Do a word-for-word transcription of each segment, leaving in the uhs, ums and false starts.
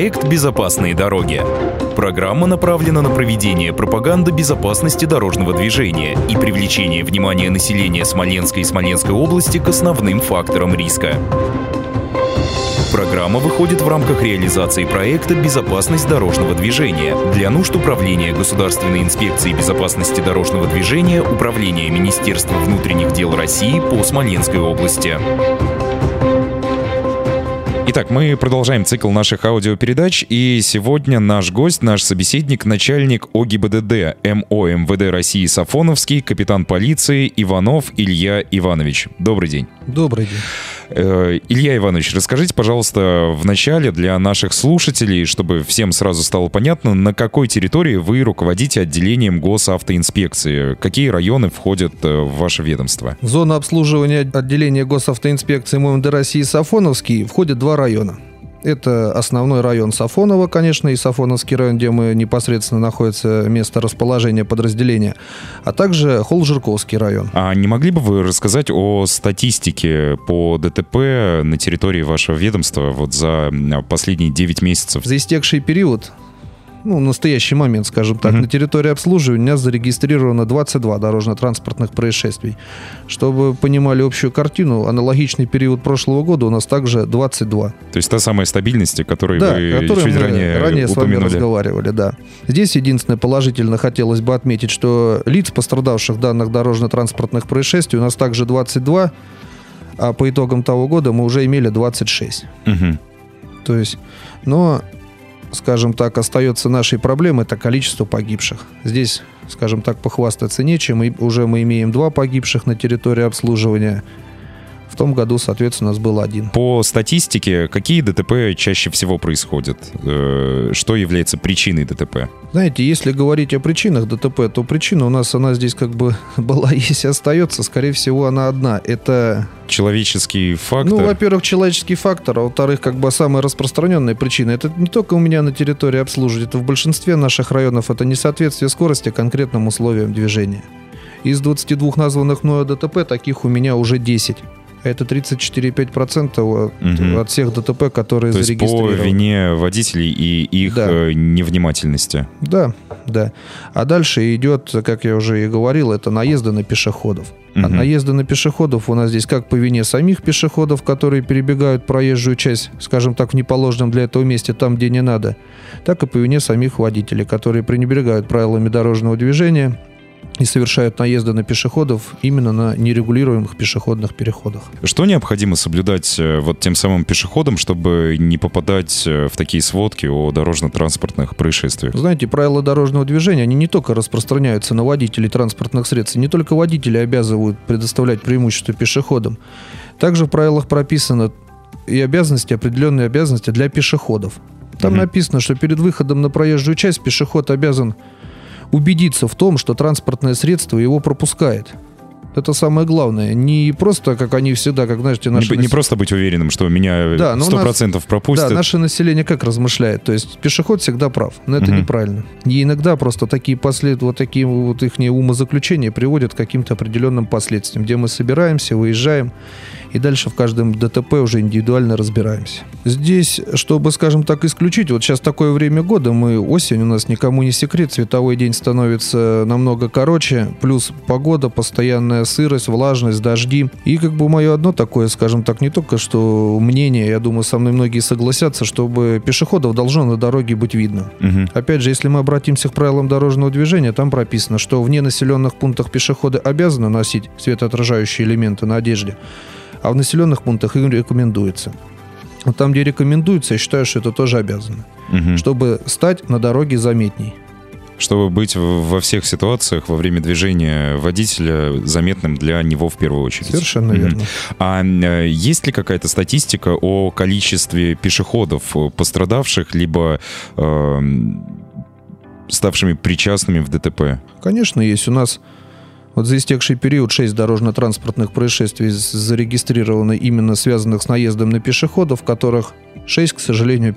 Проект «Безопасные дороги». Программа направлена на проведение пропаганды безопасности дорожного движения и привлечение внимания населения Смоленской и Смоленской области к основным факторам риска. Программа выходит в рамках реализации проекта «Безопасность дорожного движения» для нужд Управления Государственной инспекции безопасности дорожного движения Управления Министерства внутренних дел России по Смоленской области. Итак, мы продолжаем цикл наших аудиопередач, и сегодня наш гость, наш собеседник, начальник ОГИБДД МО МВД России Сафоновский, капитан полиции Иванов Илья Иванович. Добрый день. Добрый день. Илья Иванович, расскажите, пожалуйста, в начале для наших слушателей, чтобы всем сразу стало понятно, на какой территории вы руководите отделением госавтоинспекции? Какие районы входят в ваше ведомство? В зону обслуживания отделения госавтоинспекции МВД России Сафоновский входит два района. Это основной район Сафоново, конечно, и Сафоновский район, где мы непосредственно находится место расположения подразделения, а также Холжирковский район. А не могли бы вы рассказать о статистике по ДТП на территории вашего ведомства вот за последние девять месяцев? За истекший период, ну, в настоящий момент, скажем так, uh-huh. на территории обслуживания у нас зарегистрировано двадцать два дорожно-транспортных происшествий. Чтобы понимали общую картину, аналогичный период прошлого года у нас также двадцать два. То есть та самая стабильность, о которой да, вы чуть ранее, ранее с вами упомянули. разговаривали, да. Здесь единственное положительно хотелось бы отметить, что лиц, пострадавших в данных дорожно-транспортных происшествий, у нас также двадцать два, а по итогам того года мы уже имели двадцать шесть. Uh-huh. То есть, но... скажем так, остается нашей проблемой, это количество погибших. Здесь, скажем так, похвастаться нечем. И уже мы имеем два погибших на территории обслуживания. В том году, соответственно, у нас был один. По статистике, какие ДТП чаще всего происходят? Что является причиной ДТП? Знаете, если говорить о причинах ДТП, то причина у нас, она здесь как бы была, есть и остается. Скорее всего, она одна. Это... человеческий фактор? Ну, во-первых, человеческий фактор, а во-вторых, как бы самая распространенная причина. Это не только у меня на территории обслуживания, это в большинстве наших районов. Это несоответствие скорости конкретным условиям движения. Из двадцати двух названных мною ДТП, таких у меня уже десять. Это тридцать четыре целых пять десятых процента от, угу. от всех ДТП, которые То зарегистрированы. То есть по вине водителей и их да. невнимательности. Да, да. А дальше идет, как я уже и говорил, это наезды на пешеходов. Угу. А наезды на пешеходов у нас здесь как по вине самих пешеходов, которые перебегают проезжую часть, скажем так, в неположенном для этого месте, там, где не надо, так и по вине самих водителей, которые пренебрегают правилами дорожного движения и совершают наезды на пешеходов именно на нерегулируемых пешеходных переходах. Что необходимо соблюдать вот тем самым пешеходам, чтобы не попадать в такие сводки о дорожно-транспортных происшествиях? Знаете, правила дорожного движения, они не только распространяются на водителей транспортных средств, не только водители обязывают предоставлять преимущество пешеходам. Также в правилах прописаны и обязанности, определенные обязанности для пешеходов. Там угу. написано, что перед выходом на проезжую часть пешеход обязан убедиться в том, что транспортное средство его пропускает. Это самое главное. Не просто, как они всегда, как, знаете, наши... Не, не просто быть уверенным, что меня да, сто процентов нас, пропустят. Да, наше население как размышляет. То есть пешеход всегда прав. Но это угу. неправильно. И иногда просто такие послед... вот такие вот их умозаключения приводят к каким-то определенным последствиям, где мы собираемся, выезжаем, и дальше в каждом ДТП уже индивидуально разбираемся. Здесь, чтобы, скажем так, исключить, вот сейчас такое время года, мы осень, у нас никому не секрет, световой день становится намного короче, плюс погода, постоянная сырость, влажность, дожди. И как бы мое одно такое, скажем так, не только что мнение, я думаю, со мной многие согласятся, чтобы пешеходов должно на дороге быть видно. Угу. Опять же, если мы обратимся к правилам дорожного движения, там прописано, что в ненаселенных пунктах пешеходы обязаны носить светоотражающие элементы на одежде, а в населенных пунктах им рекомендуется. Вот там, где рекомендуется, я считаю, что это тоже обязано. Угу. Чтобы стать на дороге заметней. Чтобы быть во всех ситуациях во время движения водителя заметным для него в первую очередь. Совершенно mm-hmm. верно. А есть ли какая-то статистика о количестве пешеходов, пострадавших, либо э, ставшими причастными в ДТП? Конечно, есть. У нас вот за истекший период шесть дорожно-транспортных происшествий зарегистрировано именно связанных с наездом на пешеходов, в которых шесть, к сожалению,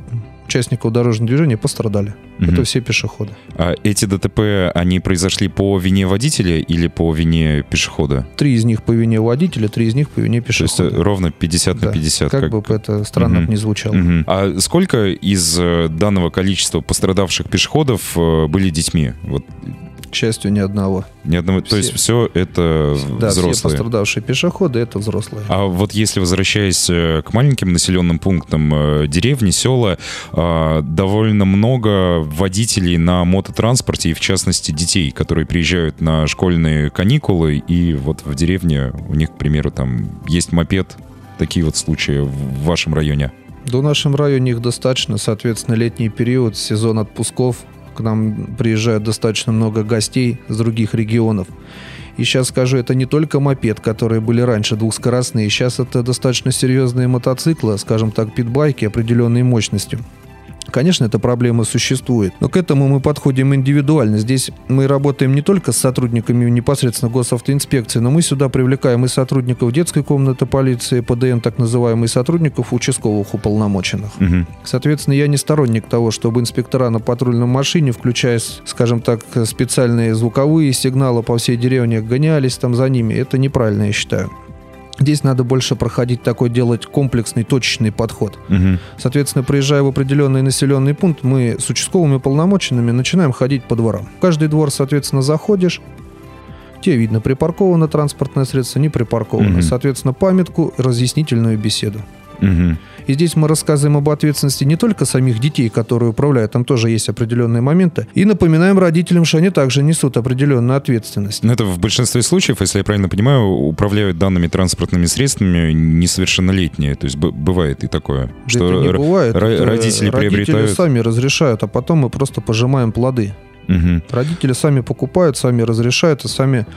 участников дорожного движения пострадали. Угу. Это все пешеходы. А эти ДТП, они произошли по вине водителя или по вине пешехода? Три из них по вине водителя, три из них по вине пешехода. То есть ровно пятьдесят на пятьдесят. Как, как бы это странно угу. не звучало. Угу. А сколько из данного количества пострадавших пешеходов были детьми? Вот. К счастью, ни одного. Ни одного. Все. То есть все это да, взрослые? Да, все пострадавшие пешеходы — это взрослые. А вот если, возвращаясь к маленьким населенным пунктам, деревни, села, довольно много водителей на мототранспорте, и в частности детей, которые приезжают на школьные каникулы, и вот в деревне у них, к примеру, там есть мопед. Такие вот случаи в вашем районе? Да, в нашем районе их достаточно. Соответственно, летний период, сезон отпусков. К нам приезжает достаточно много гостей с других регионов. И сейчас скажу, это не только мопед, которые были раньше двухскоростные. Сейчас это достаточно серьезные мотоциклы, скажем так, питбайки определенной мощностью. Конечно, эта проблема существует, но к этому мы подходим индивидуально. Здесь мы работаем не только с сотрудниками непосредственно госавтоинспекции, но мы сюда привлекаем и сотрудников детской комнаты полиции, ПДН так называемых, и сотрудников участковых уполномоченных. Угу. Соответственно, я не сторонник того, чтобы инспектора на патрульной машине, включая, скажем так, специальные звуковые сигналы по всей деревне, гонялись там за ними. Это неправильно, я считаю. Здесь надо больше проходить такой, делать комплексный, точечный подход. Угу. Соответственно, приезжая в определенный населенный пункт, мы с участковыми уполномоченными начинаем ходить по дворам. В каждый двор, соответственно, заходишь, тебе видно, припарковано транспортное средство, не припарковано. Угу. Соответственно, памятку, разъяснительную беседу. Угу. И здесь мы рассказываем об ответственности не только самих детей, которые управляют, там тоже есть определенные моменты, и напоминаем родителям, что они также несут определенную ответственность. Но это в большинстве случаев, если я правильно понимаю, управляют данными транспортными средствами несовершеннолетние. То есть бывает и такое, да, что это не бывает. Р- это родители приобретают... Родители сами разрешают, а потом мы просто пожимаем плоды. Угу. Родители сами покупают, сами разрешают и сами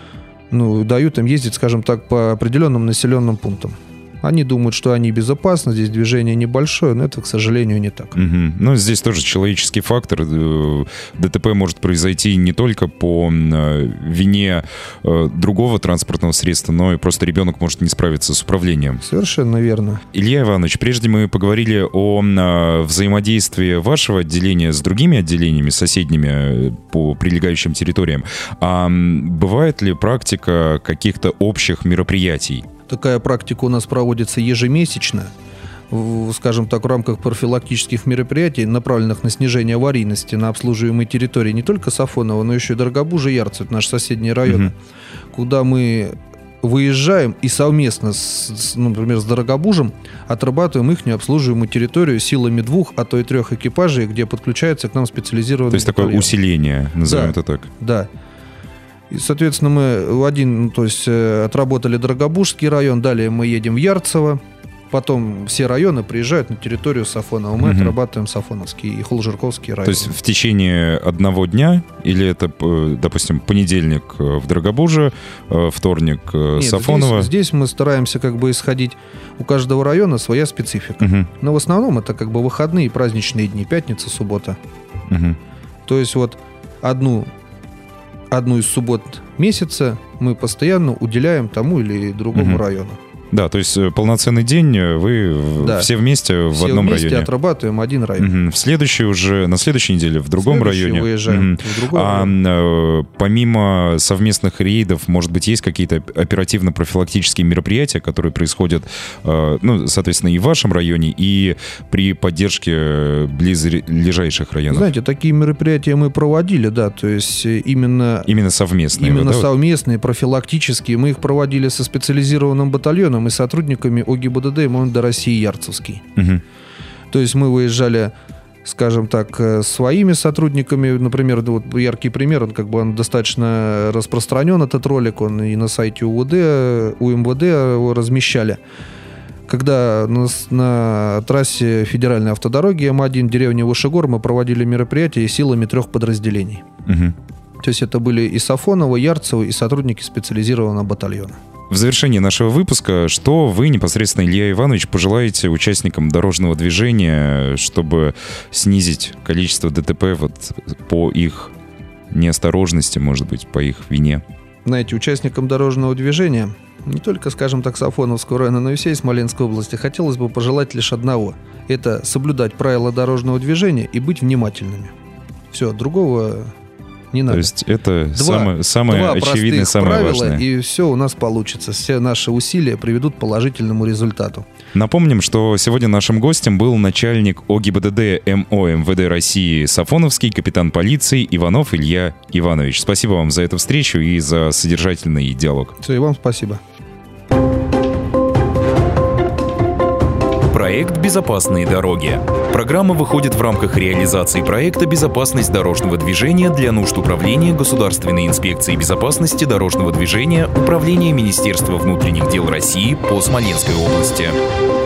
ну, дают им ездить, скажем так, по определенным населенным пунктам. Они думают, что они безопасны, здесь движение небольшое, но это, к сожалению, не так. Угу. Ну, здесь тоже человеческий фактор. ДТП может произойти не только по вине другого транспортного средства, но и просто ребенок может не справиться с управлением. Совершенно верно. Илья Иванович, прежде мы поговорили о взаимодействии вашего отделения с другими отделениями, соседними по прилегающим территориям. А бывает ли практика каких-то общих мероприятий? Такая практика у нас проводится ежемесячно, в, скажем так, в рамках профилактических мероприятий, направленных на снижение аварийности на обслуживаемой территории не только Сафоново, но еще и Дорогобужа и Ярцево, это наши соседние районы, угу. куда мы выезжаем и совместно, с, с, например, с Дорогобужем отрабатываем их необслуживаемую территорию силами двух, а то и трех экипажей, где подключается к нам специализированный То есть батальон. Такое усиление, назовем да, это так. Да. И, соответственно, мы в один, то есть отработали Дорогобужский район, далее мы едем в Ярцево, потом все районы приезжают на территорию Сафонова. Мы угу. отрабатываем Сафоновский и Холжирковский район. То есть в течение одного дня, или это, допустим, понедельник в Дорогобуже, вторник Нет, Сафоново? Здесь, здесь мы стараемся как бы исходить, у каждого района своя специфика. Угу. Но в основном это как бы выходные и праздничные дни, пятница, суббота. Угу. То есть вот одну... Одну из суббот месяца мы постоянно уделяем тому или другому угу. району. Да, то есть полноценный день вы да. все вместе в все одном вместе районе. отрабатываем один район. Угу. В следующий уже, на следующей неделе в другом Следующий районе. выезжаем угу. в другой а район. Помимо совместных рейдов, может быть, есть какие-то оперативно-профилактические мероприятия, которые происходят, ну, соответственно, и в вашем районе, и при поддержке близлежащих районов? Знаете, такие мероприятия мы проводили, да, то есть именно... Именно совместные? Именно да? совместные, профилактические. Мы их проводили со специализированным батальоном и сотрудниками ОГИБДД и МОНД России Ярцевский. Угу. То есть мы выезжали, скажем так, своими сотрудниками. Например, вот яркий пример, он как бы он достаточно распространен, этот ролик, он и на сайте УВД, УМВД его размещали. Когда на, на трассе федеральной автодороги М один, деревня Вышегор, мы проводили мероприятия силами трех подразделений. Угу. То есть это были и Сафоново, Ярцево, и сотрудники специализированного батальона. В завершении нашего выпуска, что вы непосредственно, Илья Иванович, пожелаете участникам дорожного движения, чтобы снизить количество ДТП вот по их неосторожности, может быть, по их вине? Знаете, участникам дорожного движения не только, скажем так, Сафоновского района, но и всей Смоленской области хотелось бы пожелать лишь одного. Это соблюдать правила дорожного движения и быть внимательными. Все, другого не надо. То есть это два, самое, самое два очевидное, самое правила, важное. И все у нас получится. Все наши усилия приведут к положительному результату. Напомним, что сегодня нашим гостем был начальник ОГИБДД МО МВД России Сафоновский, капитан полиции Иванов Илья Иванович. Спасибо вам за эту встречу и за содержательный диалог. Все, и вам спасибо. Проект «Безопасные дороги». Программа выходит в рамках реализации проекта «Безопасность дорожного движения» для нужд Управления Государственной инспекции безопасности дорожного движения Управления Министерства внутренних дел России по Смоленской области.